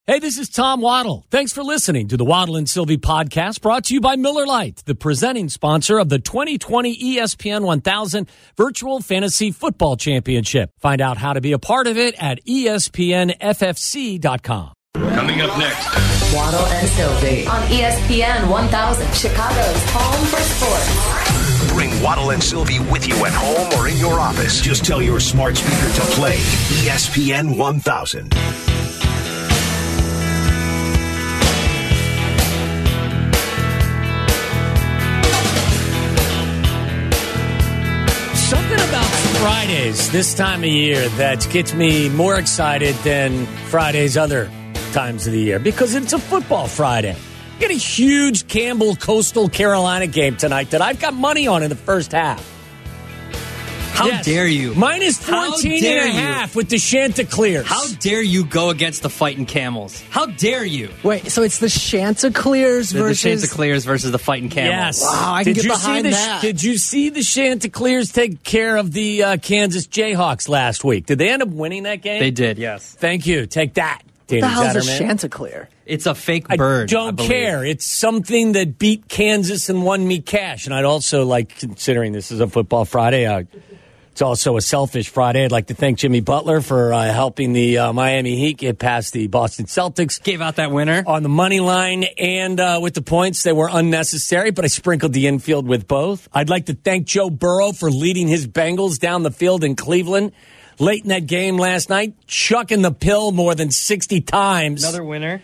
Hey, this is Tom Waddle. Thanks for listening to the Waddle and Sylvie podcast, brought to you by Miller Lite, the presenting sponsor of the 2020 ESPN 1000 Virtual Fantasy Football Championship. Find out how to be a part of it at ESPNFFC.com. Coming up next, Waddle and Sylvie on ESPN 1000, Chicago's home for sports. Bring Waddle and Sylvie with you at home or in your office. Just tell your smart speaker to play ESPN 1000. Something about Fridays this time of year that gets me more excited than Fridays other times of the year because it's a football Friday. We got a huge Campbell Coastal Carolina game tonight that I've got money on in the first half. How dare you? Minus 14 and a half with the Chanticleers. How dare you go against the Fighting Camels? How dare you? Wait, so it's the Chanticleers versus... The Chanticleers versus the Fighting Camels. Yes. Wow, I can get behind that. Did you see the Chanticleers take care of the Kansas Jayhawks last week? Did they end up winning that game? They did, yes. Thank you. Take that, Danny What the hell's a Zetterman. Chanticleer? It's a fake bird. I don't care. It's something that beat Kansas and won me cash. And I'd also like, considering this is a football Friday, it's also a selfish Friday. I'd like to thank Jimmy Butler for helping the Miami Heat get past the Boston Celtics. Gave out that winner. On the money line and with the points. They were unnecessary, but I sprinkled the infield with both. I'd like to thank Joe Burrow for leading his Bengals down the field in Cleveland late in that game last night, chucking the pill more than 60 times. Another winner.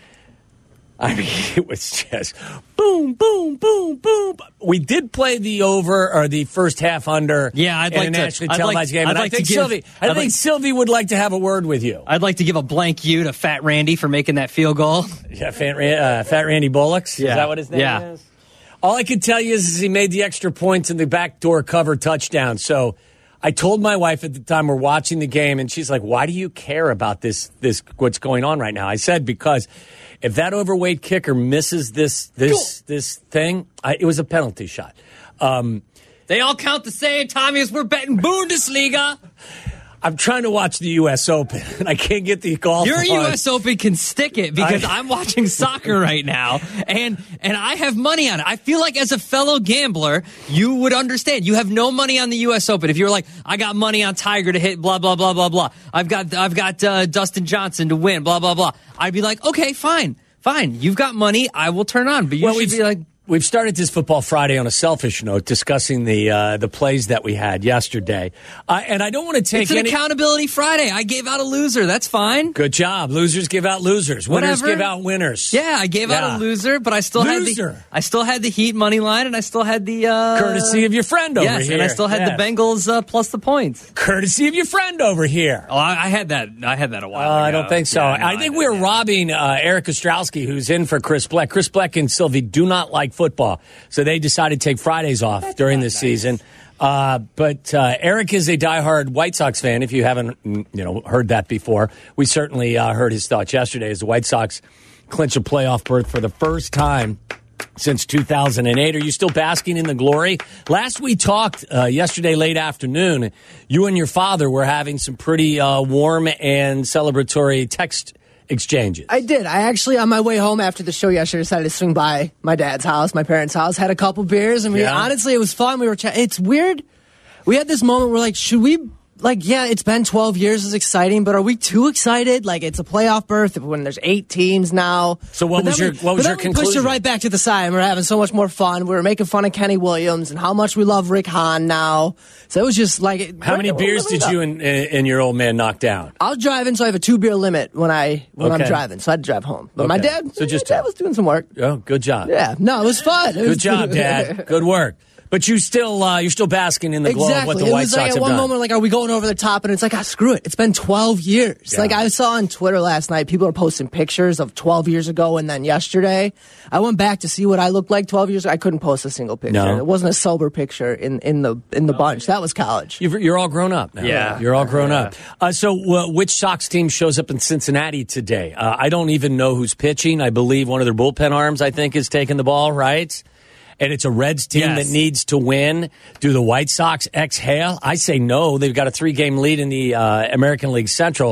I mean, it was just boom, boom, boom, boom. We did play the over or the first half under. Yeah, I'd like in a to. nationally televised game. And I think Sylvie would like to have a word with you. I'd like to give a blank you to Fat Randy for making that field goal. Yeah, Fat Randy Bullocks. Yeah. Is that what his name is? All I can tell you is he made the extra points in the backdoor cover touchdown. So I told my wife at the time we're watching the game, and she's like, "Why do you care about this what's going on right now?" I said, because if that overweight kicker misses this thing, it was a penalty shot. They all count the same, Tommy, as we're betting Bundesliga. I'm trying to watch the U.S. Open, and I can't get the golf Your on. U.S. Open can stick it because I'm watching soccer right now, and I have money on it. I feel like as a fellow gambler, you would understand. You have no money on the U.S. Open. If you were like, I got money on Tiger to hit, blah, blah, blah, blah, blah. I've got Dustin Johnson to win, blah, blah, blah. I'd be like, okay, fine. You've got money. I will turn on. But you should be like... We've started this Football Friday on a selfish note, discussing the plays that we had yesterday. And I don't want to take It's an accountability Friday. I gave out a loser. That's fine. Good job. Losers give out losers. Winners give out winners. Yeah, I gave out a loser, but I still had the Heat money line, and I still had the courtesy of your friend over here. Yes, and I still had the Bengals plus the points. Courtesy of your friend over here. Oh, I had that. I had that a while ago. I don't think so. Yeah, no, I think we're robbing Eric Ostrowski, who's in for Chris Bleck. Chris Bleck and Sylvie do not like football, so they decided to take Fridays off during this season. But Eric is a diehard White Sox fan. If you haven't, heard that before, we certainly heard his thoughts yesterday as the White Sox clinch a playoff berth for the first time since 2008. Are you still basking in the glory? Last we talked yesterday late afternoon, you and your father were having some pretty warm and celebratory text exchanges. I did. I actually, on my way home after the show yesterday, decided to swing by my dad's house, my parents' house, had a couple beers, and honestly, it was fun. We were chatting. It's weird. We had this moment where, like, should we... Like, yeah, it's been 12 years. It's exciting, but are we too excited? Like, it's a playoff berth when there's 8 teams now. So what was your conclusion? We pushed it right back to the side, and we're having so much more fun. We were making fun of Kenny Williams and how much we love Rick Hahn now. So it was just like... How many beers did you and your old man knock down? I was driving, so I have a 2-beer limit when I'm driving, so I had to drive home. But my dad was doing some work. Oh, good job. Yeah, no, it was fun. Good job, Dad. Good work. But you're still basking in the glow of what the White Sox have done. It was like at one moment, like, are we going over the top? And it's like, screw it. It's been 12 years. Yeah. Like, I saw on Twitter last night, people are posting pictures of 12 years ago and then yesterday. I went back to see what I looked like 12 years ago. I couldn't post a single picture. No. It wasn't a sober picture in the bunch. That was college. You're all grown up now. Yeah. You're all grown up. So which Sox team shows up in Cincinnati today? I don't even know who's pitching. I believe one of their bullpen arms, I think, is taking the ball, right? And it's a Reds team that needs to win. Do the White Sox exhale? I say no. They've got a 3-game lead in the American League Central.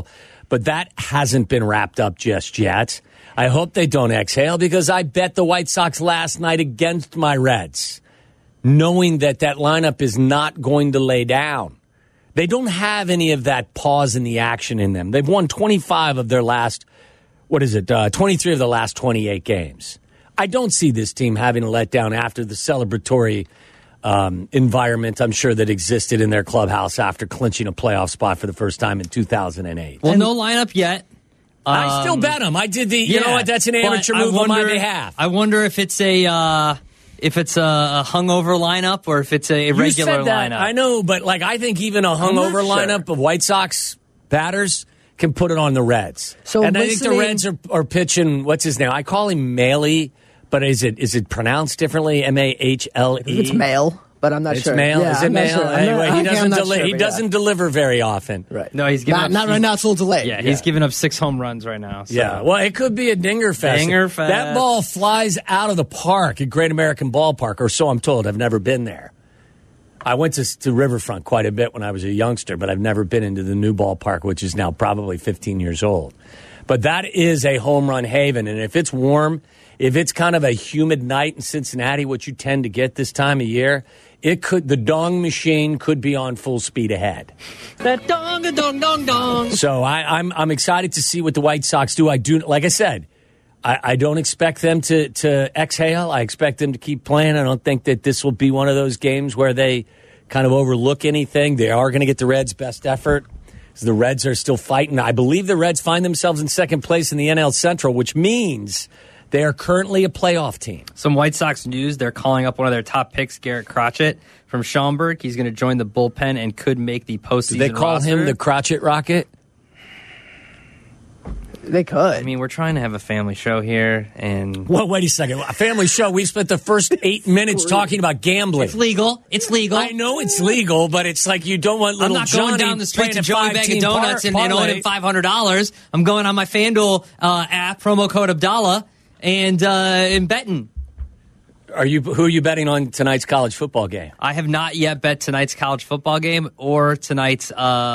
but that hasn't been wrapped up just yet. I hope they don't exhale because I bet the White Sox last night against my Reds, knowing that lineup is not going to lay down. They don't have any of that pause in the action in them. They've won 25 of their last, 23 of the last 28 games. I don't see this team having a letdown after the celebratory environment, I'm sure, that existed in their clubhouse after clinching a playoff spot for the first time in 2008. Well, no lineup yet. I still bet them. I did the, you know what, that's an amateur move on my behalf. I wonder if it's a hungover lineup or if it's a regular lineup. I know, but I think even a hungover lineup of White Sox batters can put it on the Reds. And I think the Reds are pitching, what's his name? I call him Maley, but is it pronounced differently? Mahle? It's male, but I'm not sure. It's male? Yeah, is it male? Sure. Anyway, he doesn't deliver very often. Right. No, he's giving not right now. It's a little delayed. Yeah, he's giving up 6 home runs right now. So. Yeah, well, it could be a dinger fest. That ball flies out of the park at Great American Ballpark, or so I'm told. I've never been there. I went to Riverfront quite a bit when I was a youngster, but I've never been into the new ballpark, which is now probably 15 years old. But that is a home run haven, and if it's warm, if it's kind of a humid night in Cincinnati, which you tend to get this time of year, the dong machine could be on full speed ahead. That dong. So I'm excited to see what the White Sox do. I do, like I said, I don't expect them to exhale. I expect them to keep playing. I don't think that this will be one of those games where they kind of overlook anything. They are going to get the Reds' best effort. So the Reds are still fighting. I believe the Reds find themselves in second place in the NL Central, which means they are currently a playoff team. Some White Sox news, they're calling up one of their top picks, Garrett Crotchet from Schaumburg. He's going to join the bullpen and could make the postseason roster. They call him the Crotchet Rocket? They could. I mean, we're trying to have a family show here, and... Well, wait a second. A family show? We spent the first 8 minutes talking about gambling. It's legal. I know it's legal, but it's like you don't want little Johnny... I'm not going down the street to Joey Bag of Donuts and owing him $500. I'm going on my FanDuel app, promo code Abdallah, and betting. Who are you betting on tonight's college football game? I have not yet bet tonight's college football game or tonight's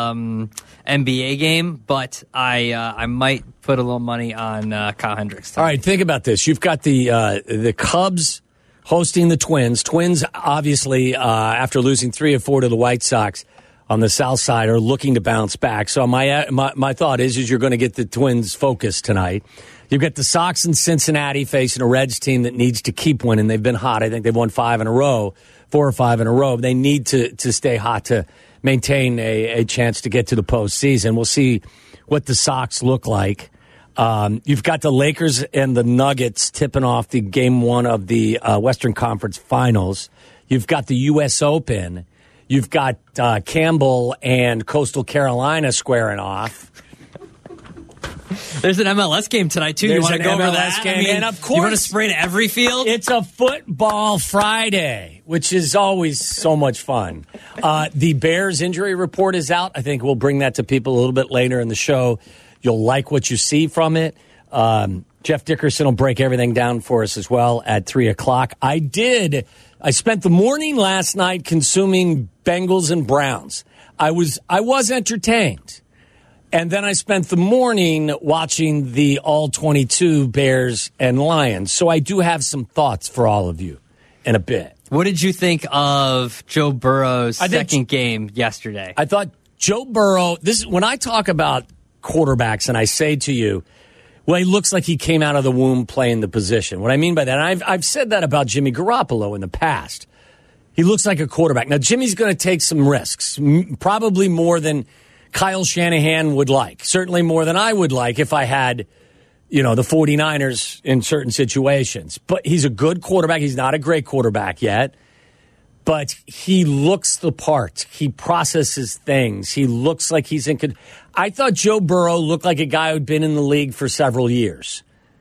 NBA game, but I might put a little money on Kyle Hendricks tonight. All right, think about this. You've got the Cubs hosting the Twins. Twins, obviously, after losing 3 of 4 to the White Sox on the south side, are looking to bounce back. So my thought is you're going to get the Twins focused tonight. You've got the Sox in Cincinnati facing a Reds team that needs to keep winning. They've been hot. I think they've won 4 or 5 in a row. They need to stay hot to maintain a chance to get to the postseason. We'll see what the Sox look like. You've got the Lakers and the Nuggets tipping off the game 1 of the Western Conference Finals. You've got the U.S. Open. You've got Campbell and Coastal Carolina squaring off. There's an MLS game tonight, too. You want to go over that? Game. And of course, you want to spray to every field? It's a football Friday, which is always so much fun. The Bears injury report is out. I think we'll bring that to people a little bit later in the show. You'll like what you see from it. Jeff Dickerson will break everything down for us as well at 3 o'clock. I spent the morning last night consuming Bengals and Browns. I was entertained. And then I spent the morning watching the all-22 Bears and Lions. So I do have some thoughts for all of you in a bit. What did you think of Joe Burrow's second game yesterday? I thought Joe Burrow, when I talk about quarterbacks and I say to you, well, he looks like he came out of the womb playing the position. What I mean by that, and I've said that about Jimmy Garoppolo in the past. He looks like a quarterback. Now, Jimmy's going to take some risks, probably more than Kyle Shanahan would like, certainly more than I would like if I had, the 49ers in certain situations. But he's a good quarterback. He's not a great quarterback yet, but he looks the part. He processes things. He looks like he's in control. I thought Joe Burrow looked like a guy who'd been in the league for several years.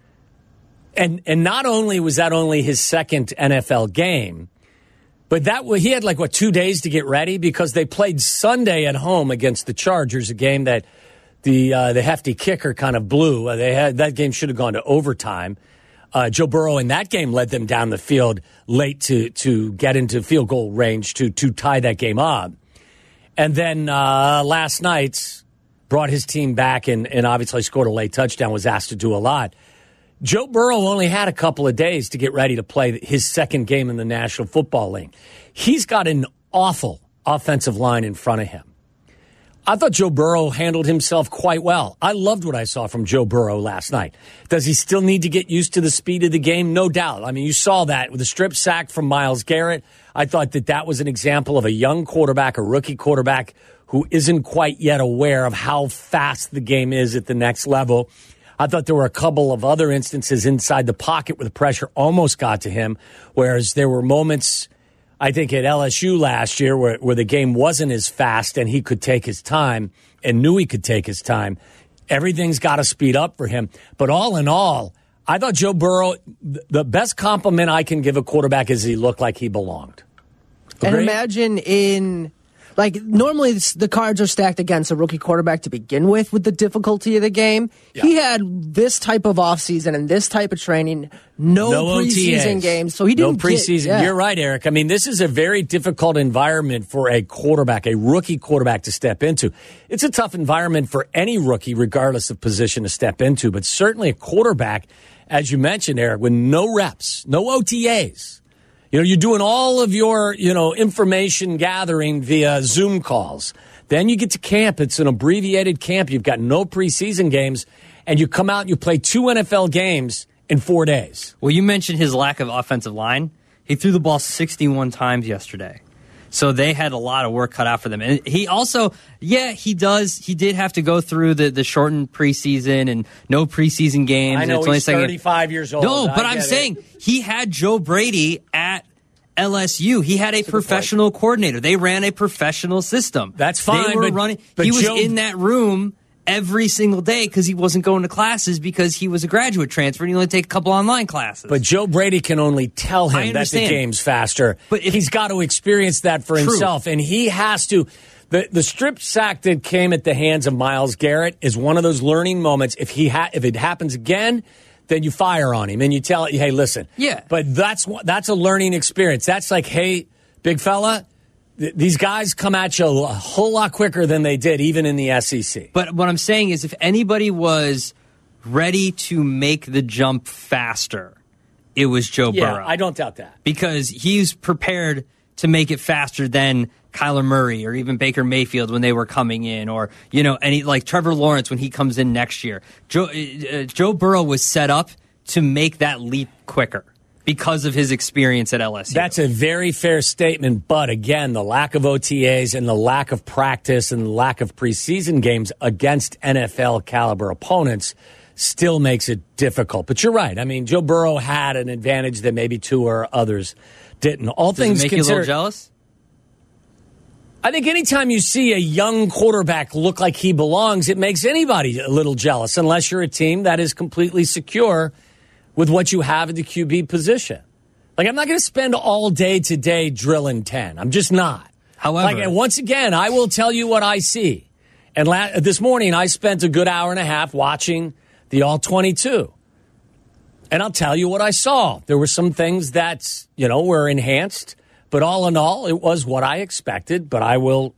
And not only was that only his second NFL game, but he had 2 days to get ready because they played Sunday at home against the Chargers, a game that the hefty kicker kind of blew. That game should have gone to overtime. Joe Burrow in that game led them down the field late to get into field goal range to tie that game up. And then last night brought his team back and obviously scored a late touchdown, was asked to do a lot. Joe Burrow only had a couple of days to get ready to play his second game in the National Football League. He's got an awful offensive line in front of him. I thought Joe Burrow handled himself quite well. I loved what I saw from Joe Burrow last night. Does he still need to get used to the speed of the game? No doubt. I mean, you saw that with the strip sack from Myles Garrett. I thought that was an example of a young quarterback, a rookie quarterback, who isn't quite yet aware of how fast the game is at the next level. I thought there were a couple of other instances inside the pocket where the pressure almost got to him, whereas there were moments, I think, at LSU last year where the game wasn't as fast and he could take his time and knew he could take his time. Everything's got to speed up for him. But all in all, I thought Joe Burrow, the best compliment I can give a quarterback is he looked like he belonged. Agreed? And imagine normally the cards are stacked against a rookie quarterback to begin with the difficulty of the game. Yeah. He had this type of offseason and this type of training, no preseason games. So he didn't No preseason. Yeah. You're right, Eric. I mean, this is a very difficult environment for a quarterback, a rookie quarterback to step into. It's a tough environment for any rookie, regardless of position, to step into. But certainly a quarterback, as you mentioned, Eric, with no reps, no OTAs. You're doing all of your, information gathering via Zoom calls. Then you get to camp. It's an abbreviated camp. You've got no preseason games, and you come out and you play 2 NFL games in 4 days. Well, you mentioned his lack of offensive line. He threw the ball 61 times yesterday. So they had a lot of work cut out for them. And he also, he did have to go through the shortened preseason and no preseason games. I know he's 35 years old. No, but I'm saying he had Joe Brady at LSU. He had a professional coordinator. They ran a professional system. That's fine. They were running. He was in that room every single day because he wasn't going to classes because he was a graduate transfer and he only take a couple online classes. But Joe Brady can only tell him that the game's faster. But he's got to experience that for himself, and he has to. The strip sack that came at the hands of Myles Garrett is one of those learning moments. If it happens again, then you fire on him and you tell it, hey, listen. Yeah. But that's a learning experience. That's like, hey, big fella, these guys come at you a whole lot quicker than they did even in the SEC. But what I'm saying is if anybody was ready to make the jump faster, it was Joe Burrow. Yeah, I don't doubt that. Because he's prepared to make it faster than Kyler Murray or even Baker Mayfield when they were coming in, or like Trevor Lawrence when he comes in next year. Joe Burrow was set up to make that leap quicker because of his experience at LSU. That's a very fair statement, but again, the lack of OTAs and the lack of practice and the lack of preseason games against NFL caliber opponents still makes it difficult. But you're right. I mean, Joe Burrow had an advantage that maybe two or others didn't. Does it make you a little jealous? I think anytime you see a young quarterback look like he belongs, it makes anybody a little jealous, unless you're a team that is completely secure with what you have at the QB position. Like, I'm not going to spend all day today drilling 10. I'm just not. However, once again, I will tell you what I see. And this morning, I spent a good hour and a half watching the All-22. And I'll tell you what I saw. There were some things that, were enhanced. But all in all, it was what I expected. But I will,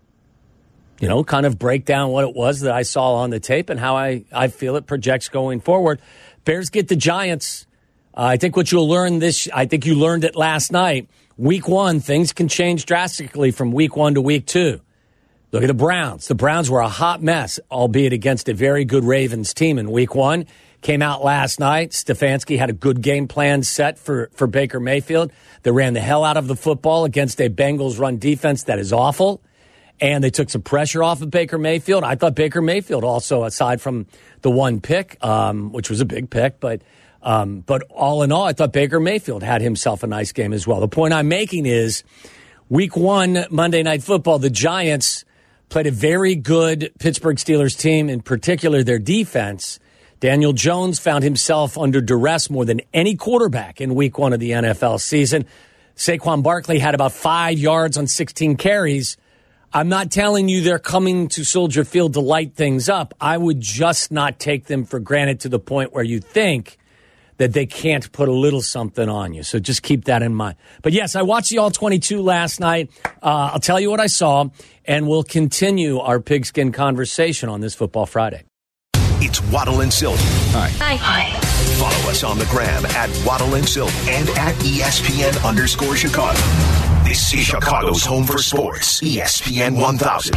kind of break down what it was that I saw on the tape and how I feel it projects going forward. Bears get the Giants. I think what you'll learn I think you learned it last night. Week 1, things can change drastically from week 1 to week 2. Look at the Browns. The Browns were a hot mess, albeit against a very good Ravens team in week 1. Came out last night. Stefanski had a good game plan set for Baker Mayfield. They ran the hell out of the football against a Bengals run defense that is awful. And they took some pressure off of Baker Mayfield. I thought Baker Mayfield also, aside from the one pick, which was a big pick, but all in all, I thought Baker Mayfield had himself a nice game as well. The point I'm making is week 1, Monday Night Football, the Giants played a very good Pittsburgh Steelers team, in particular their defense. Daniel Jones found himself under duress more than any quarterback in week 1 of the NFL season. Saquon Barkley had about 5 yards on 16 carries. I'm not telling you they're coming to Soldier Field to light things up. I would just not take them for granted to the point where you think that they can't put a little something on you. So just keep that in mind. But yes, I watched the All-22 last night. I'll tell you what I saw, and we'll continue our pigskin conversation on this Football Friday. It's Waddle and Sylvie. Hi. Follow us on the gram at Waddle and Sylvie and at ESPN_Chicago. This is Chicago's home for sports. ESPN 1000.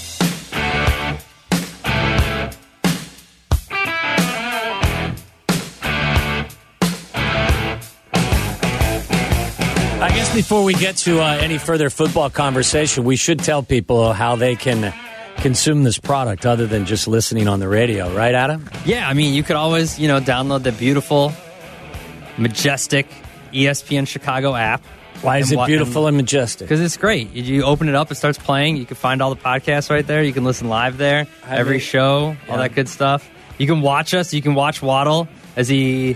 I guess before we get to any further football conversation, we should tell people how they can consume this product other than just listening on the radio. Right, Adam? Yeah, I mean, you could always, download the beautiful, majestic ESPN Chicago app. Why is it beautiful and majestic? Because it's great. You open it up, it starts playing. You can find all the podcasts right there. You can listen live there. Every show, all that good stuff. You can watch us. You can watch Waddle as he,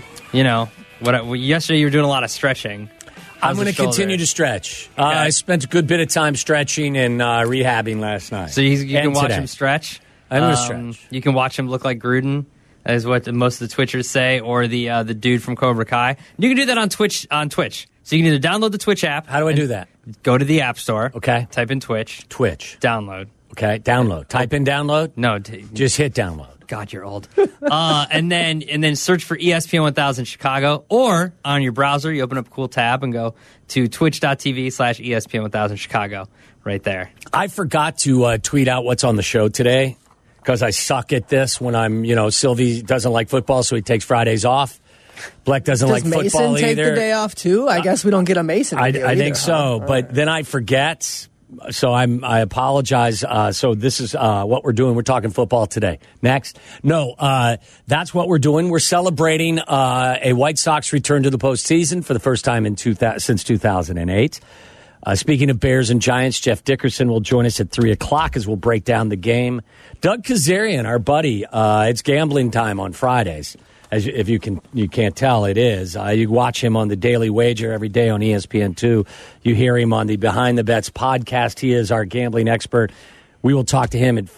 yesterday you were doing a lot of stretching. I'm going to continue to stretch. Okay. I spent a good bit of time stretching and rehabbing last night. So you can watch him stretch. I'm going to stretch. You can watch him look like Gruden, is what most of the Twitchers say, or the dude from Cobra Kai. You can do that on Twitch. So you can either download the Twitch app. How do I do that? Go to the App Store. Okay. Type in Twitch. Download. Okay. Type in download. No. Just hit download. God, you're old. And then search for ESPN 1000 Chicago, or on your browser, you open up a cool tab and go to twitch.tv/ESPN 1000 Chicago right there. I forgot to tweet out what's on the show today because I suck at this when I'm, Sylvie doesn't like football, so he takes Fridays off. Bleck doesn't like football Mason either. take the day off too? I guess we don't get a Mason. I think so, but then I forget. So I apologize. So this is what we're doing. We're talking football today. Next. No, that's what we're doing. We're celebrating a White Sox return to the postseason for the first time since 2008. Speaking of Bears and Giants, Jeff Dickerson will join us at 3 o'clock as we'll break down the game. Doug Kazarian, our buddy, it's gambling time on Fridays. If you can't tell, it is. You watch him on the Daily Wager every day on ESPN2. You hear him on the Behind the Bets podcast. He is our gambling expert. We will talk to him at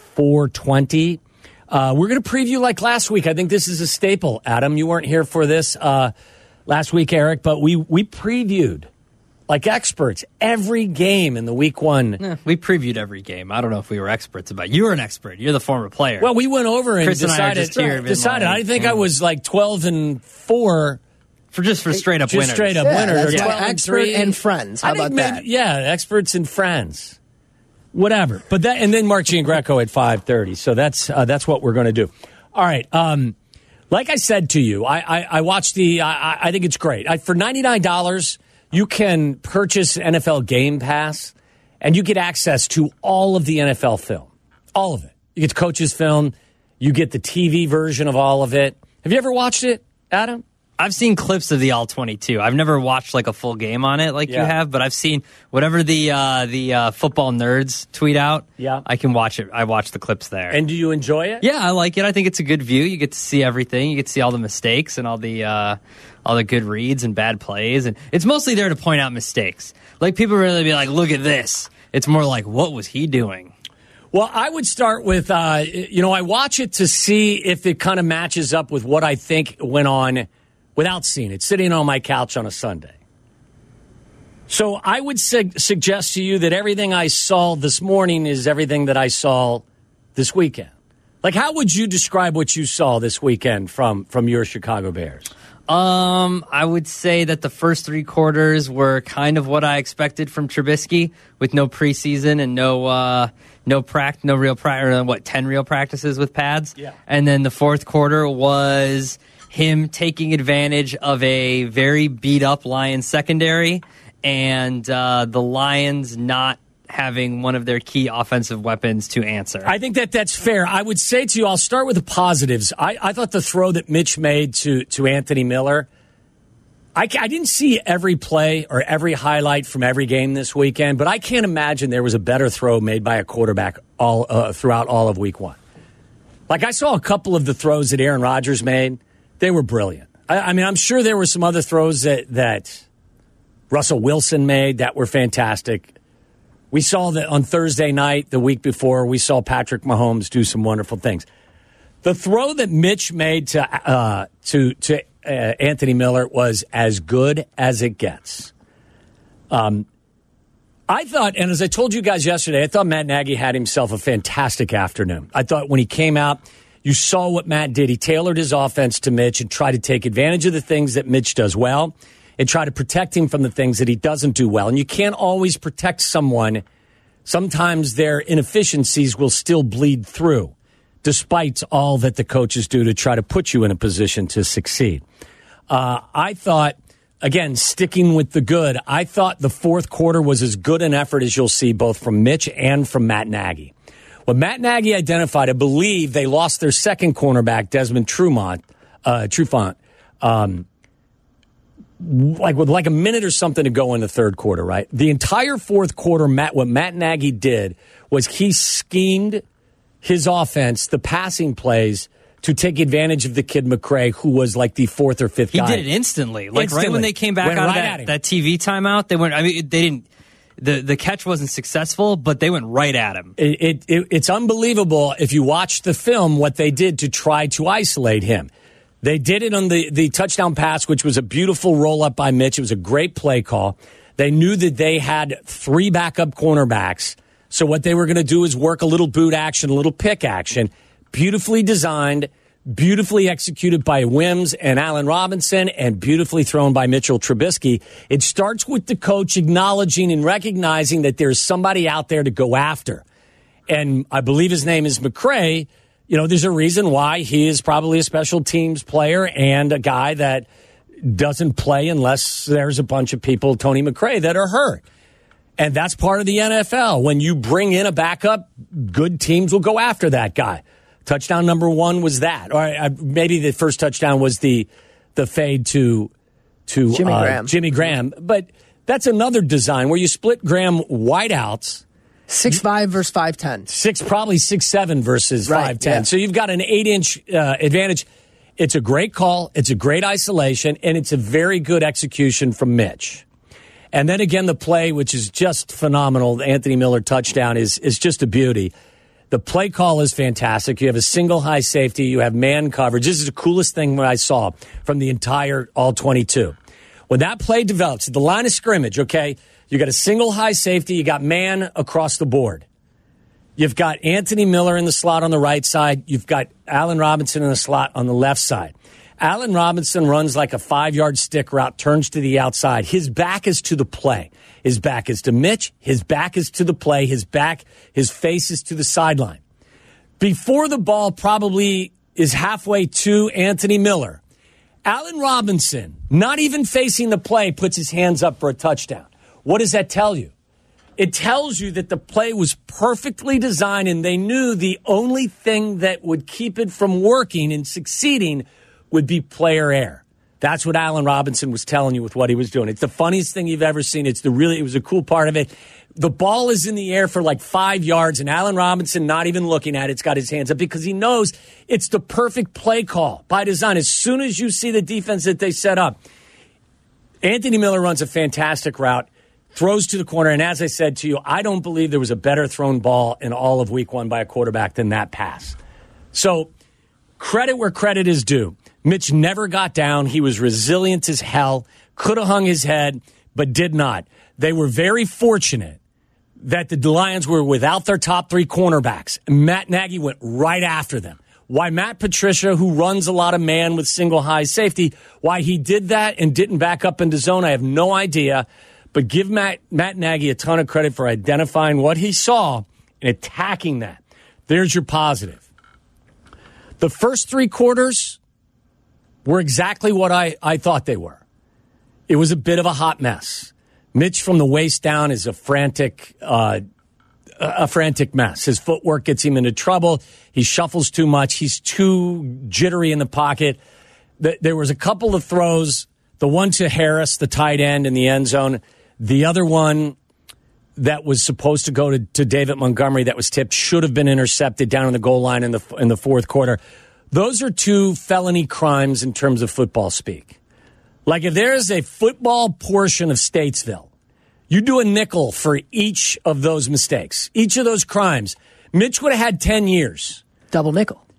4:20. We're going to preview like last week. I think this is a staple. Adam, you weren't here for this last week, Eric, but we previewed like experts every game in the week one. We previewed every game. I don't know if we were experts about it. You were an expert. You're the former player. Well, we went over and Chris decided. I think I was like 12-4 for straight up winners. Straight up winners. That's expert and friends. How about that? Yeah, experts and friends. Whatever. But that, and then Mark Giangreco at 5:30. So that's what we're going to do. All right. Like I said to you, I watched I think it's great. For $99. You can purchase NFL Game Pass, and you get access to all of the NFL film. All of it. You get the coach's film. You get the TV version of all of it. Have you ever watched it, Adam? I've seen clips of the All-22. I've never watched like a full game on it like you have, but I've seen whatever the football nerds tweet out. Yeah. I can watch it. I watch the clips there. And do you enjoy it? Yeah, I like it. I think it's a good view. You get to see everything. You get to see all the mistakes and all the good reads and bad plays. And it's mostly there to point out mistakes. Like, people really be like, look at this. It's more like, what was he doing? Well, I would start with, I watch it to see if it kind of matches up with what I think went on without seeing it, sitting on my couch on a Sunday. So I would suggest to you that everything I saw this morning is everything that I saw this weekend. Like, how would you describe what you saw this weekend from your Chicago Bears? I would say that the first three quarters were kind of what I expected from Trubisky, with no preseason and no real practice, 10 real practices with pads. Yeah. And then the fourth quarter was him taking advantage of a very beat up Lions secondary and the Lions not having one of their key offensive weapons to answer. I think that's fair. I would say to you, I'll start with the positives. I thought the throw that Mitch made to Anthony Miller, I didn't see every play or every highlight from every game this weekend, but I can't imagine there was a better throw made by a quarterback throughout all of week one. Like, I saw a couple of the throws that Aaron Rodgers made. They were brilliant. I mean, I'm sure there were some other throws that Russell Wilson made that were fantastic. We saw that on Thursday night, the week before, we saw Patrick Mahomes do some wonderful things. The throw that Mitch made to Anthony Miller was as good as it gets. I thought, and as I told you guys yesterday, I thought Matt Nagy had himself a fantastic afternoon. I thought when he came out, you saw what Matt did. He tailored his offense to Mitch and tried to take advantage of the things that Mitch does well and try to protect him from the things that he doesn't do well. And you can't always protect someone. Sometimes their inefficiencies will still bleed through, despite all that the coaches do to try to put you in a position to succeed. I thought, again, sticking with the good, I thought the fourth quarter was as good an effort as you'll see both from Mitch and from Matt Nagy. What Matt Nagy identified, I believe they lost their second cornerback, Desmond Trufant, with a minute or something to go in the third quarter, right? The entire fourth quarter, what Matt Nagy did was he schemed his offense, the passing plays, to take advantage of the kid McCray, who was like the fourth or fifth guy. He did it instantly. Right when they came back out of that TV timeout, they went. I mean, they didn't. The catch wasn't successful, but they went right at him. It's unbelievable if you watch the film what they did to try to isolate him. They did it on the touchdown pass, which was a beautiful roll up by Mitch. It was a great play call. They knew that they had 3 backup cornerbacks, so what they were going to do is work a little boot action, a little pick action. Beautifully designed, beautifully executed by Wims and Allen Robinson, and beautifully thrown by Mitchell Trubisky. It starts with the coach acknowledging and recognizing that there's somebody out there to go after. And I believe his name is McCray. You know, there's a reason why he is probably a special teams player and a guy that doesn't play unless there's a bunch of people, Tony McCray, that are hurt. And that's part of the NFL. When you bring in a backup, good teams will go after that guy. Touchdown number 1 was that. Or maybe the first touchdown was the fade to Jimmy Graham. But that's another design where you split Graham wideouts. 6'5" versus 5'10". Probably 6'7" versus 5'10". Yeah. So you've got an 8-inch advantage. It's a great call. It's a great isolation. And it's a very good execution from Mitch. And then again, the play, which is just phenomenal, the Anthony Miller touchdown is just a beauty. The play call is fantastic. You have a single high safety. You have man coverage. This is the coolest thing that I saw from the entire all 22. When that play develops, at the line of scrimmage, okay, you got a single high safety. You got man across the board. You've got Anthony Miller in the slot on the right side. You've got Allen Robinson in the slot on the left side. Allen Robinson runs like a 5-yard stick route, turns to the outside. His back is to the play. His back is to Mitch. His back is to the play. His face is to the sideline. Before the ball probably is halfway to Anthony Miller, Allen Robinson, not even facing the play, puts his hands up for a touchdown. What does that tell you? It tells you that the play was perfectly designed and they knew the only thing that would keep it from working and succeeding would be player error. That's what Allen Robinson was telling you with what he was doing. It's the funniest thing you've ever seen. It was a cool part of it. The ball is in the air for like 5 yards, and Allen Robinson, not even looking at it's got his hands up because he knows it's the perfect play call by design. As soon as you see the defense that they set up, Anthony Miller runs a fantastic route, throws to the corner, and as I said to you, I don't believe there was a better thrown ball in all of week 1 by a quarterback than that pass. So credit where credit is due. Mitch never got down. He was resilient as hell, could have hung his head, but did not. They were very fortunate that the Lions were without their top 3 cornerbacks. Matt Nagy went right after them. Why Matt Patricia, who runs a lot of man with single high safety, why he did that and didn't back up into zone, I have no idea. But give Matt Nagy a ton of credit for identifying what he saw and attacking that. There's your positive. The first 3 quarters were exactly what I thought they were. It was a bit of a hot mess. Mitch from the waist down is a frantic mess. His footwork gets him into trouble. He shuffles too much. He's too jittery in the pocket. There was a couple of throws. The one to Harris, the tight end in the end zone. The other one that was supposed to go to David Montgomery that was tipped should have been intercepted down in the goal line in the fourth quarter. Those are 2 felony crimes in terms of football speak. Like if there's a football portion of Statesville, you do a nickel for each of those mistakes, each of those crimes. Mitch would have had 10 years. Double nickel.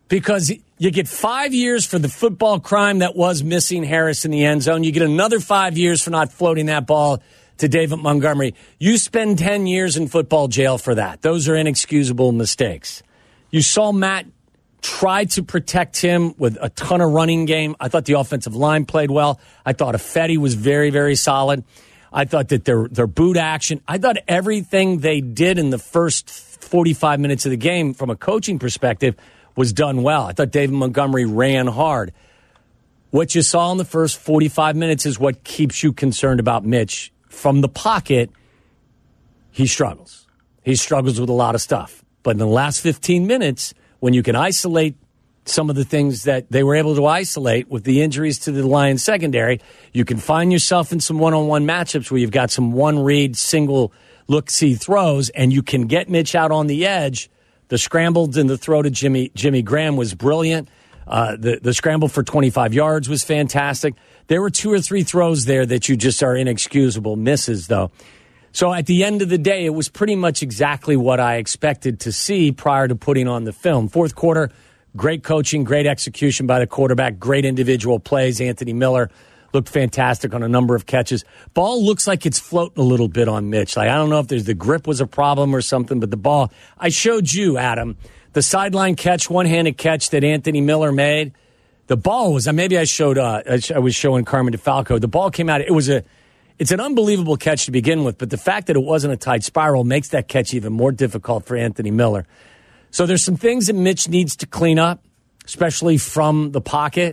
because you get 5 years for the football crime that was missing Harris in the end zone. You get another 5 years for not floating that ball to David Montgomery. You spend 10 years in football jail for that. Those are inexcusable mistakes. You saw Matt try to protect him with a ton of running game. I thought the offensive line played well. I thought Ifedi was very, very solid. I thought that their boot action, I thought everything they did in the first 45 minutes of the game from a coaching perspective was done well. I thought David Montgomery ran hard. What you saw in the first 45 minutes is what keeps you concerned about Mitch. From the pocket, he struggles. He struggles with a lot of stuff. But in the last 15 minutes, when you can isolate some of the things that they were able to isolate with the injuries to the Lions secondary, you can find yourself in some one-on-one matchups where you've got some one-read, single-look-see throws, and you can get Mitch out on the edge. The scramble and the throw to Jimmy Graham was brilliant. The scramble for 25 yards was fantastic. There were 2 or 3 throws there that you just are inexcusable misses, though. So at the end of the day, it was pretty much exactly what I expected to see prior to putting on the film. Fourth quarter, great coaching, great execution by the quarterback, great individual plays. Anthony Miller looked fantastic on a number of catches. Ball looks like it's floating a little bit on Mitch. Like, I don't know if the grip was a problem or something, but the ball, I showed you, Adam, the sideline catch, one-handed catch that Anthony Miller made. The ball was, maybe I was showing Carmen DeFalco. The ball came out, it's an unbelievable catch to begin with, but the fact that it wasn't a tight spiral makes that catch even more difficult for Anthony Miller. So there's some things that Mitch needs to clean up, especially from the pocket.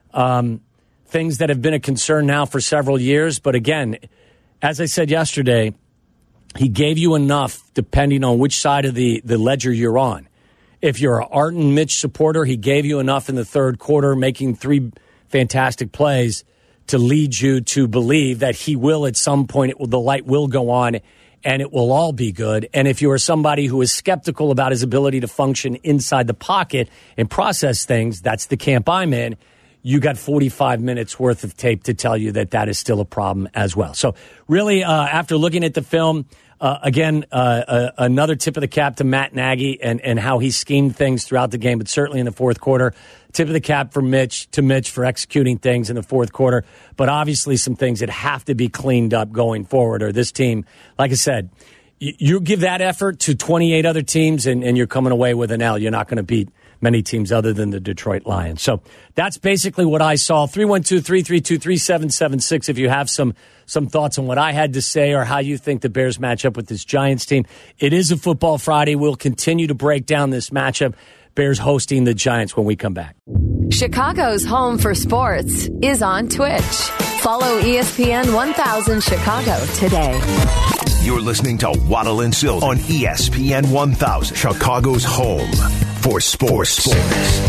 Things that have been a concern now for several years. But again, as I said yesterday, he gave you enough depending on which side of the ledger you're on. If you're an ardent Mitch supporter, he gave you enough in the third quarter, making 3 fantastic plays to lead you to believe that he will at some point, the light will go on and it will all be good. And if you are somebody who is skeptical about his ability to function inside the pocket and process things, that's the camp I'm in. You got 45 minutes worth of tape to tell you that that is still a problem as well. So really, after looking at the film, again, another tip of the cap to Matt Nagy and how he schemed things throughout the game, but certainly in the fourth quarter. Tip of the cap to Mitch for executing things in the fourth quarter. But obviously some things that have to be cleaned up going forward, or this team, like I said, you give that effort to 28 other teams and you're coming away with an L. You're not going to beat many teams other than the Detroit Lions. So that's basically what I saw. 312-332-3776 if you have some thoughts on what I had to say or how you think the Bears match up with this Giants team. It is a Football Friday. We'll continue to break down this matchup. Bears hosting the Giants when we come back. Chicago's home for sports is on Twitch. Follow ESPN 1000 Chicago today. You're listening to Waddle and Silva on ESPN 1000, Chicago's home for sports. Can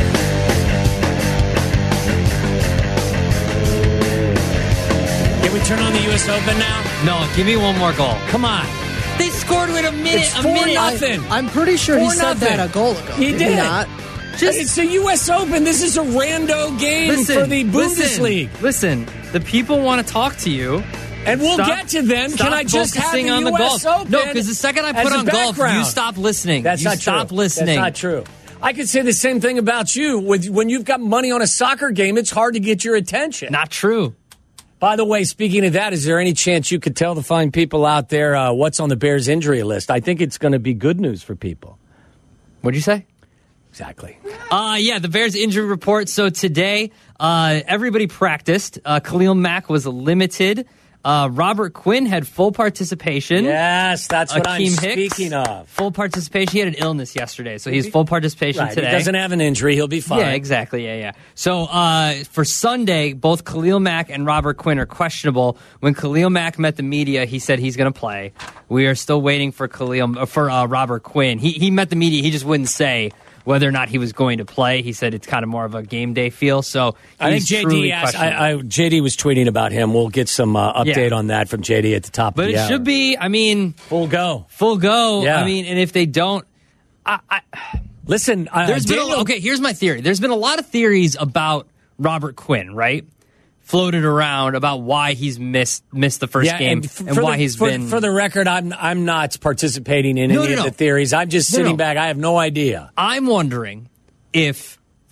we turn on the U.S. Open now? No, give me one more goal. Come on. They scored with a minute. It's 4-0. I'm pretty sure he said that a goal ago. He did. Not? It's the U.S. Open. This is a rando game for the Bundesliga. Listen, the people want to talk to you. And we'll get to them. Can I just have the on the U.S. golf? Open? No, because the second I put on golf, you stop listening. That's not true. Listening. That's not true. I could say the same thing about you. When you've got money on a soccer game, it's hard to get your attention. Not true. By the way, speaking of that, is there any chance you could tell the fine people out there what's on the Bears injury list? I think it's going to be good news for people. What'd you say? Exactly. Yeah, the Bears injury report. So today, everybody practiced. Khalil Mack was limited. Robert Quinn had full participation. Yes, that's what I'm Hicks, speaking of. Full participation. He had an illness yesterday, so he's full participation today. He doesn't have an injury. He'll be fine. Yeah, exactly. Yeah. So for Sunday, both Khalil Mack and Robert Quinn are questionable. When Khalil Mack met the media, he said he's going to play. We are still waiting for Robert Quinn. He met the media. He just wouldn't say whether or not he was going to play. He said it's kind of more of a game day feel. So I think JD asked. JD was tweeting about him. We'll get some update on that from JD at the top. But of the it should be. I mean, full go. Yeah. I mean, and if they don't, listen. Here's my theory. There's been a lot of theories about Robert Quinn, right? Floated around about why he's missed the first game and why he's been. For the record, I'm not participating in any of the theories. I'm just sitting back. I have no idea. I'm wondering if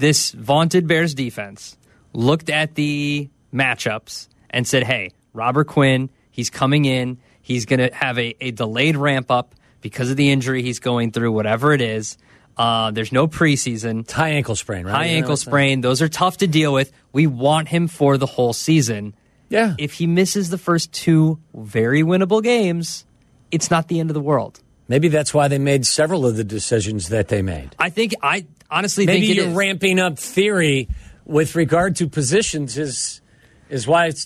this vaunted Bears defense looked at the matchups and said, hey, Robert Quinn, he's coming in. He's going to have a delayed ramp up because of the injury he's going through, whatever it is. There's no preseason. It's high ankle sprain, right? High ankle sprain. Those are tough to deal with. We want him for the whole season. Yeah. If he misses the first 2 very winnable games, it's not the end of the world. Maybe that's why they made several of the decisions that they made. I honestly Maybe think it you're is. ramping up theory with regard to positions is why it's.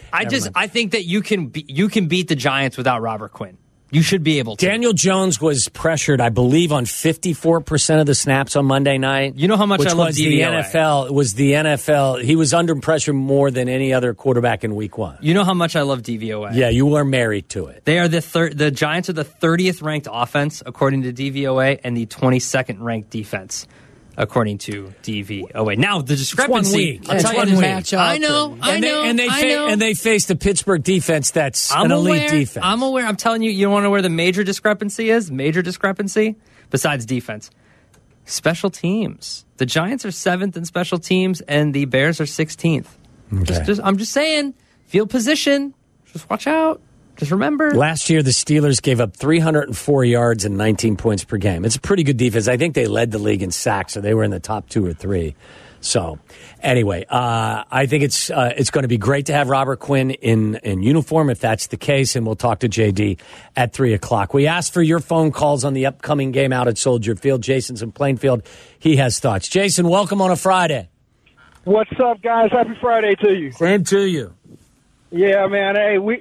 I think that you can beat the Giants without Robert Quinn. You should be able to. Daniel Jones was pressured, I believe, on 54% of the snaps on Monday night. You know how much I love DVOA. It was the NFL. He was under pressure more than any other quarterback in Week 1. You know how much I love DVOA. Yeah, you are married to it. They are the Giants are the 30th ranked offense according to DVOA and the 22nd ranked defense according to DVOA. Now the discrepancy. It's 1 week. I'll It's tell you 1 this. week. I know. And they faced a Pittsburgh defense that's an elite defense. I'm aware. I'm telling you, you want to know where the major discrepancy is? Major discrepancy besides defense. Special teams. The Giants are 7th in special teams, and the Bears are 16th. Okay. I'm just saying, field position. Just watch out. Just remember. Last year, the Steelers gave up 304 yards and 19 points per game. It's a pretty good defense. I think they led the league in sacks, so they were in the top 2 or 3. So, anyway, I think it's going to be great to have Robert Quinn in uniform if that's the case, and we'll talk to JD at 3 o'clock. We asked for your phone calls on the upcoming game out at Soldier Field. Jason's in Plainfield. He has thoughts. Jason, welcome on a Friday. What's up, guys? Happy Friday to you. Same to you. Yeah, man. Hey, we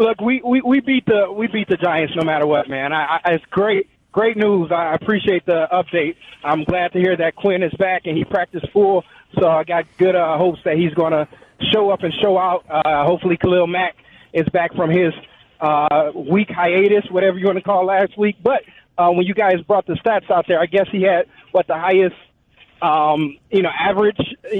beat the Giants no matter what, man. It's great news. I appreciate the update. I'm glad to hear that Quinn is back and he practiced full. So I got good hopes that he's going to show up and show out. Hopefully Khalil Mack is back from his week hiatus, whatever you want to call last week. But when you guys brought the stats out there, I guess he had the highest average,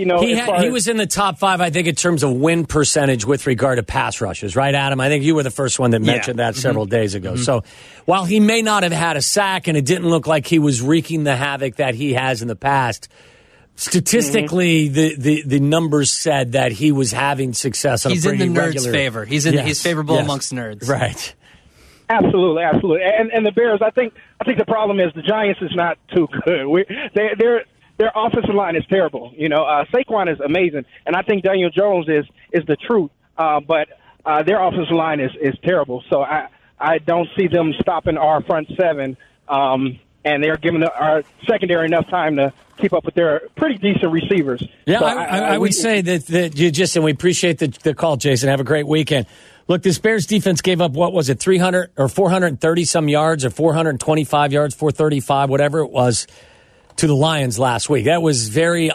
he was in the top 5, I think, in terms of win percentage with regard to pass rushes, right, Adam? I think you were the first one that mentioned that several days ago. Mm-hmm. So while he may not have had a sack and it didn't look like he was wreaking the havoc that he has in the past, statistically, the numbers said that he was having success on a pretty regular. He's in the nerds' favor. He's favorable amongst nerds. Right. Absolutely. And the Bears, I think the problem is the Giants is not too good. Their offensive line is terrible. Saquon is amazing, and I think Daniel Jones is the truth. But their offensive line is terrible. So I don't see them stopping our front 7, and they're giving our secondary enough time to keep up with their pretty decent receivers. Yeah, so I would say that you just, and we appreciate the call, Jason. Have a great weekend. Look, this Bears defense gave up, 300 or 430 some yards or 425 yards, 435, whatever it was, to the Lions last week. That was very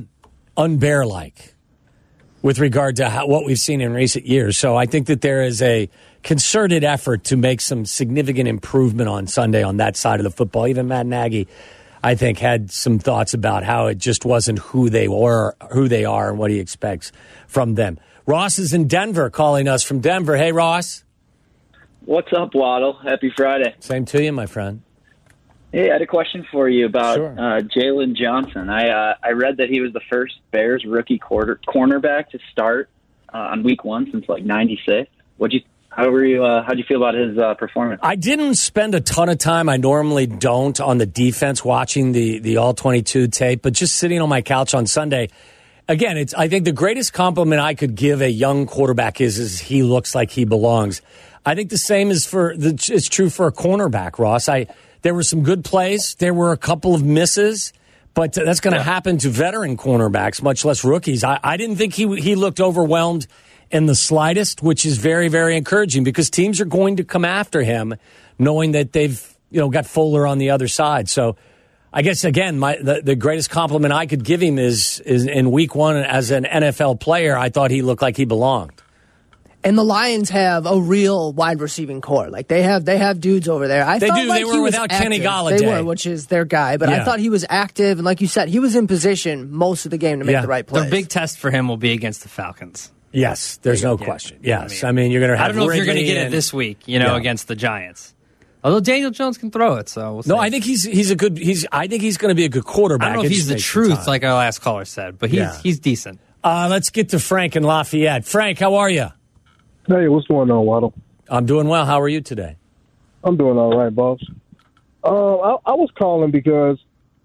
unbear-like with regard to what we've seen in recent years. So I think that there is a concerted effort to make some significant improvement on Sunday on that side of the football. Even Matt Nagy, I think, had some thoughts about how it just wasn't who they are, and what he expects from them. Ross is in Denver calling us from Denver. Hey, Ross. What's up, Waddle? Happy Friday. Same to you, my friend. Hey, I had a question for you about Sure. Jalen Johnson. I read that he was the first Bears rookie cornerback to start on week 1 since like '96. How'd you feel about his performance? I didn't spend a ton of time. I normally don't on the defense watching the All-22 tape, but just sitting on my couch on Sunday. Again, I think the greatest compliment I could give a young quarterback is he looks like he belongs. I think the same is it's true for a cornerback, Ross. There were some good plays. There were a couple of misses, but that's going to happen to veteran cornerbacks, much less rookies. I didn't think he looked overwhelmed in the slightest, which is very, very encouraging because teams are going to come after him knowing that they've got Fuller on the other side. So I guess, again, the greatest compliment I could give him is in week 1 as an NFL player, I thought he looked like he belonged. And the Lions have a real wide receiving core. Like they have dudes over there. They do. They were without Kenny Golladay. They were, which is their guy. But I thought he was active, and like you said, he was in position most of the game to make the right plays. The big test for him will be against the Falcons. Yes, there's no question. Yes, I mean you're going to have. I don't know if you're going to Ridley get it this week, against the Giants. Although Daniel Jones can throw it, so we'll see. No, I think he's going to be a good quarterback. I don't know if he's the truth, like our last caller said, but he's decent. Let's get to Frank in Lafayette. Frank, how are you? Hey, what's going on, Waddle? I'm doing well. How are you today? I'm doing all right, boss. I was calling because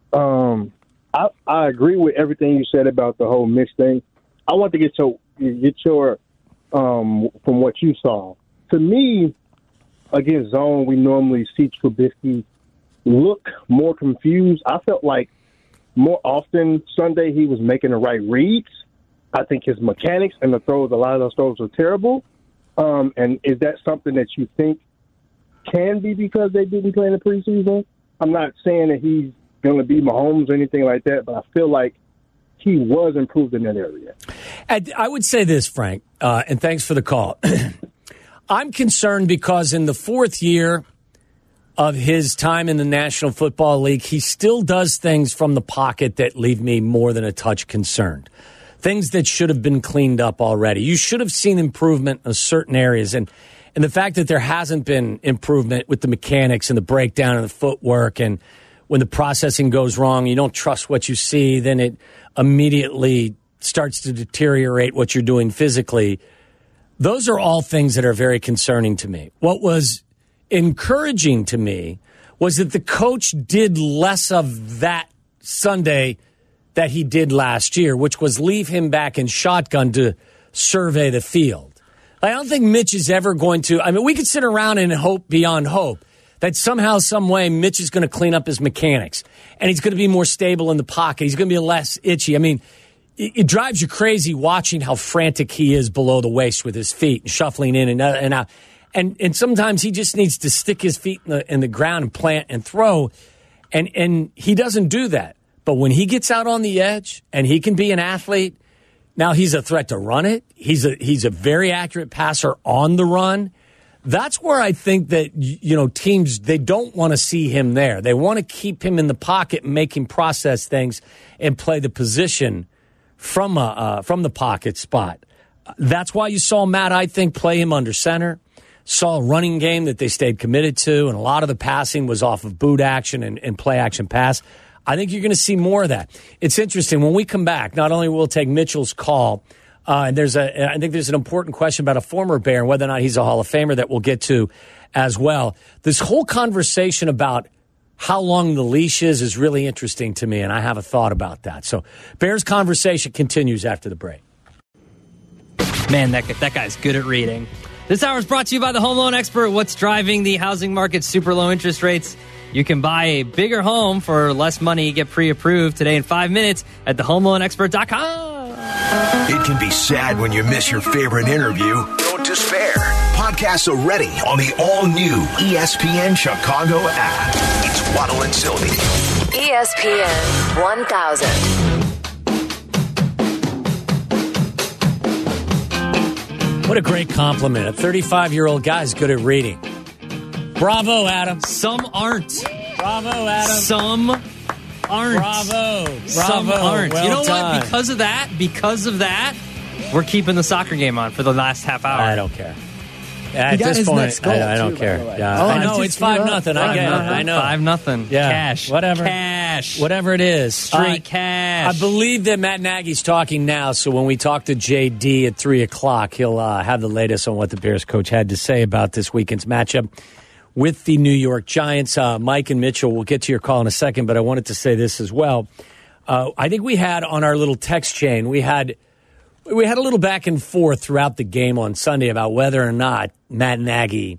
I agree with everything you said about the whole Mitch thing. I want to get your from what you saw. To me, against zone, we normally see Trubisky look more confused. I felt like more often Sunday he was making the right reads. I think his mechanics and the throws, a lot of those throws were terrible. And is that something that you think can be because they didn't play in the preseason? I'm not saying that he's going to be Mahomes or anything like that, but I feel like he was improved in that area. I would say this, Frank, and thanks for the call. I'm concerned because in the fourth year of his time in the National Football League, he still does things from the pocket that leave me more than a touch concerned. Things that should have been cleaned up already. You should have seen improvement in certain areas. And the fact that there hasn't been improvement with the mechanics and the breakdown and the footwork, and when the processing goes wrong, you don't trust what you see, then it immediately starts to deteriorate what you're doing physically. Those are all things that are very concerning to me. What was encouraging to me was that the coach did less of that Sunday that he did last year, which was leave him back in shotgun to survey the field. I don't think Mitch is ever going to. I mean, we could sit around and hope beyond hope that somehow, some way, Mitch is going to clean up his mechanics and he's going to be more stable in the pocket. He's going to be less itchy. I mean, it drives you crazy watching how frantic he is below the waist with his feet and shuffling in and out. And sometimes he just needs to stick his feet in the ground and plant and throw. And he doesn't do that. But when he gets out on the edge and he can be an athlete, now he's a threat to run it. He's a very accurate passer on the run. That's where I think that, teams, they don't want to see him there. They want to keep him in the pocket and make him process things and play the position from the pocket spot. That's why you saw Matt, I think, play him under center. Saw a running game that they stayed committed to, and a lot of the passing was off of boot action and play action pass. I think you're going to see more of that. It's interesting. When we come back, not only will we'll take Mitchell's call, and I think there's an important question about a former Bear and whether or not he's a Hall of Famer that we'll get to as well. This whole conversation about how long the leash is really interesting to me, and I have a thought about that. So Bears conversation continues after the break. Man, that guy's good at reading. This hour is brought to you by the Home Loan Expert. What's driving the housing market? Super low interest rates. You can buy a bigger home for less money, get pre-approved today in 5 minutes at thehomeloanexpert.com. It can be sad when you miss your favorite interview. Don't despair. Podcasts are ready on the all-new ESPN Chicago app. It's Waddle and Sylvie. ESPN 1000. What a great compliment. A 35-year-old guy's good at reading. Bravo, Adam. Some aren't. Bravo, Adam. Some aren't. Bravo. Some aren't. Well you know done. what? Because of that, we're keeping the soccer game on for the last half hour. I don't care. At this point, I don't care. Yeah. I know it's 5-0. I get it. I know 5-0. Yeah. Cash. Whatever. Cash. Whatever it is. Straight cash. I believe that Matt Nagy's talking now, so when we talk to JD at 3 o'clock, he'll have the latest on what the Bears coach had to say about this weekend's matchup with the New York Giants. Mike and Mitchell, we'll get to your call in a second, but I wanted to say this as well. I think we had on our little text chain, we had a little back and forth throughout the game on Sunday about whether or not Matt Nagy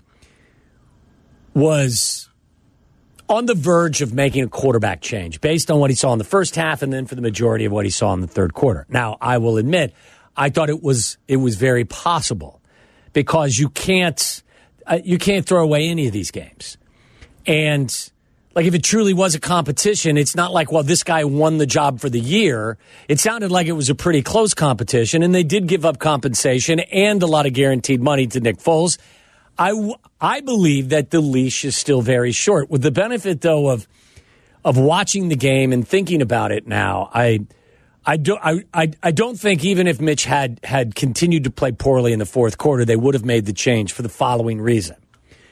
was on the verge of making a quarterback change based on what he saw in the first half and then for the majority of what he saw in the third quarter. Now, I will admit, I thought it was very possible because you can't throw away any of these games. And like, if it truly was a competition, it's not like, well, this guy won the job for the year. It sounded like it was a pretty close competition, and they did give up compensation and a lot of guaranteed money to Nick Foles. I believe that the leash is still very short. With the benefit, though, of watching the game and thinking about it now, I don't think even if Mitch had continued to play poorly in the fourth quarter, they would have made the change for the following reason.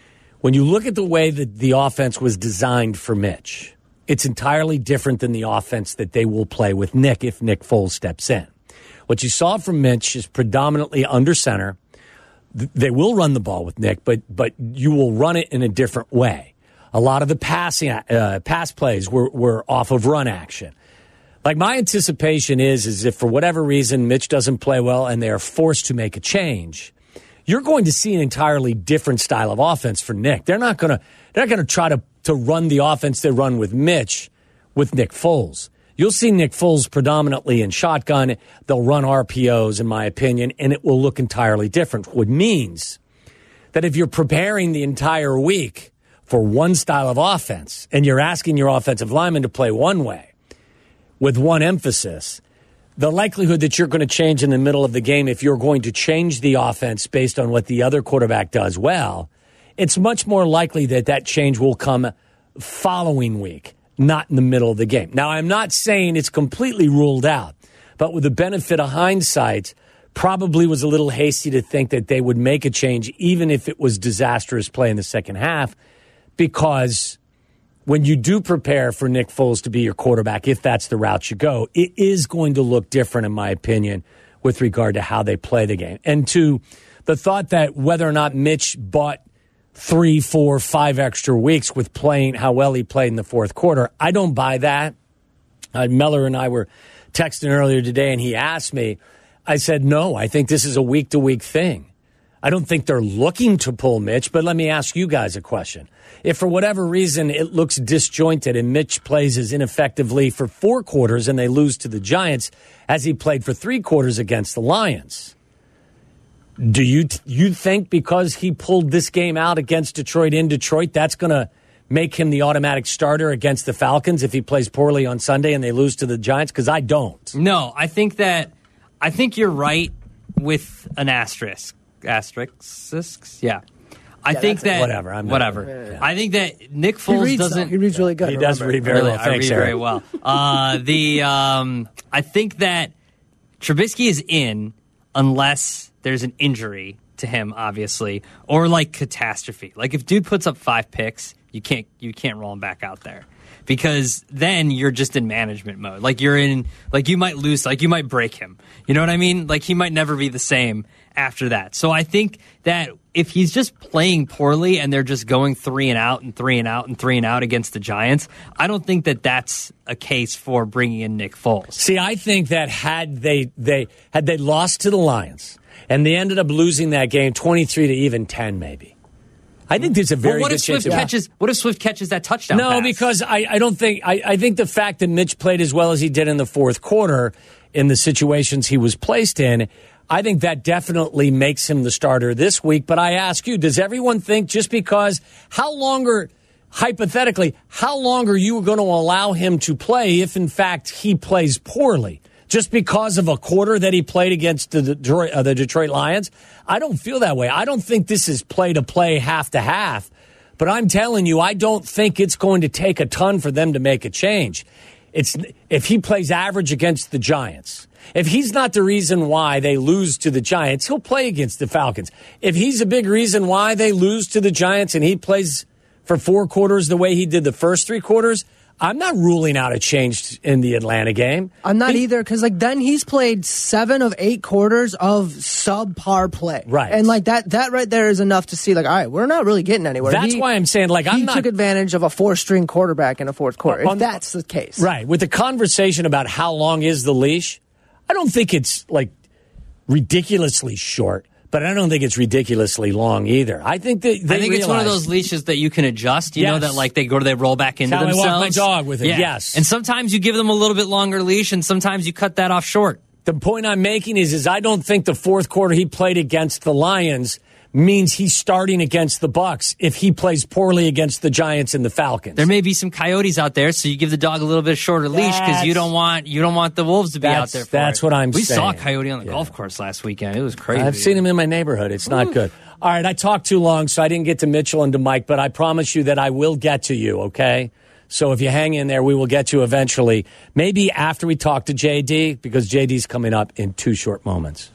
When you look at the way that the offense was designed for Mitch, it's entirely different than the offense that they will play with Nick if Nick Foles steps in. What you saw from Mitch is predominantly under center. They will run the ball with Nick, but you will run it in a different way. A lot of the pass plays were off of run action. Like, my anticipation is if for whatever reason Mitch doesn't play well and they are forced to make a change, you're going to see an entirely different style of offense for Nick. They're not going to try to run the offense they run with Mitch with Nick Foles. You'll see Nick Foles predominantly in shotgun. They'll run RPOs, in my opinion, and it will look entirely different, which means that if you're preparing the entire week for one style of offense and you're asking your offensive lineman to play one way with one emphasis, the likelihood that you're going to change in the middle of the game, if you're going to change the offense based on what the other quarterback does well, it's much more likely that that change will come following week, not in the middle of the game. Now, I'm not saying it's completely ruled out, but with the benefit of hindsight, probably was a little hasty to think that they would make a change, even if it was disastrous play in the second half, because when you do prepare for Nick Foles to be your quarterback, if that's the route you go, it is going to look different, in my opinion, with regard to how they play the game. And to the thought that whether or not Mitch bought 3, 4, 5 extra weeks with playing how well he played in the fourth quarter, I don't buy that. Meller and I were texting earlier today, and he asked me, I said, no, I think this is a week-to-week thing. I don't think they're looking to pull Mitch, but let me ask you guys a question. If for whatever reason it looks disjointed and Mitch plays as ineffectively for 4 quarters and they lose to the Giants as he played for 3 quarters against the Lions, do you think because he pulled this game out against Detroit in Detroit, that's going to make him the automatic starter against the Falcons if he plays poorly on Sunday and they lose to the Giants? Because I don't. No, I think you're right with an asterisk. Asterisks? Yeah. I think that whatever. Yeah. I think that Nick Foles He reads really good. He does read very well. Thanks, I read very well. I think that Trubisky is in unless there's an injury to him, obviously, or like catastrophe. Like if dude puts up 5 picks, you can't roll him back out there. Because then you're just in management mode. Like you might lose, like you might break him. You know what I mean? Like he might never be the same after that. So I think that if he's just playing poorly and they're just going 3 and out and 3 and out and 3 and out against the Giants, I don't think that that's a case for bringing in Nick Foles. See, I think that had they lost to the Lions and they ended up losing that game 23-10 maybe. I think there's a very good chance. What if Swift catches that touchdown No, pass? because I don't think I think the fact that Mitch played as well as he did in the fourth quarter in the situations he was placed in, I think that definitely makes him the starter this week. But I ask you, does everyone think just because hypothetically, how long are you going to allow him to play if, in fact, he plays poorly? Just because of a quarter that he played against the Detroit Lions? I don't feel that way. I don't think this is play-to-play, half-to-half. But I'm telling you, I don't think it's going to take a ton for them to make a change. If he plays average against the Giants, if he's not the reason why they lose to the Giants, he'll play against the Falcons. If he's a big reason why they lose to the Giants and he plays for 4 quarters the way he did the first 3 quarters, I'm not ruling out a change in the Atlanta game. I'm not either, because then he's played 7 of 8 quarters of subpar play. Right. And that right there is enough to see, all right, we're not really getting anywhere. That's why I'm saying, he took advantage of a 4-string quarterback in a fourth quarter, if that's the case. Right. With the conversation about how long is the leash, I don't think it's, ridiculously short. But I don't think it's ridiculously long either. I think it's one of those leashes that you can adjust. You know that they roll back into themselves. I walk my dog with it. Yeah. Yes. And sometimes you give them a little bit longer leash, and sometimes you cut that off short. The point I'm making is I don't think the fourth quarter he played against the Lions means he's starting against the Bucs if he plays poorly against the Giants and the Falcons. There may be some coyotes out there, so you give the dog a little bit shorter leash because you don't want the wolves to be out there. That's what I'm saying. We saw a coyote on the golf course last weekend. It was crazy. I've seen him in my neighborhood. It's not good. All right, I talked too long, so I didn't get to Mitchell and to Mike, but I promise you that I will get to you, okay? So if you hang in there, we will get you eventually. Maybe after we talk to JD, because JD's coming up in 2 short moments.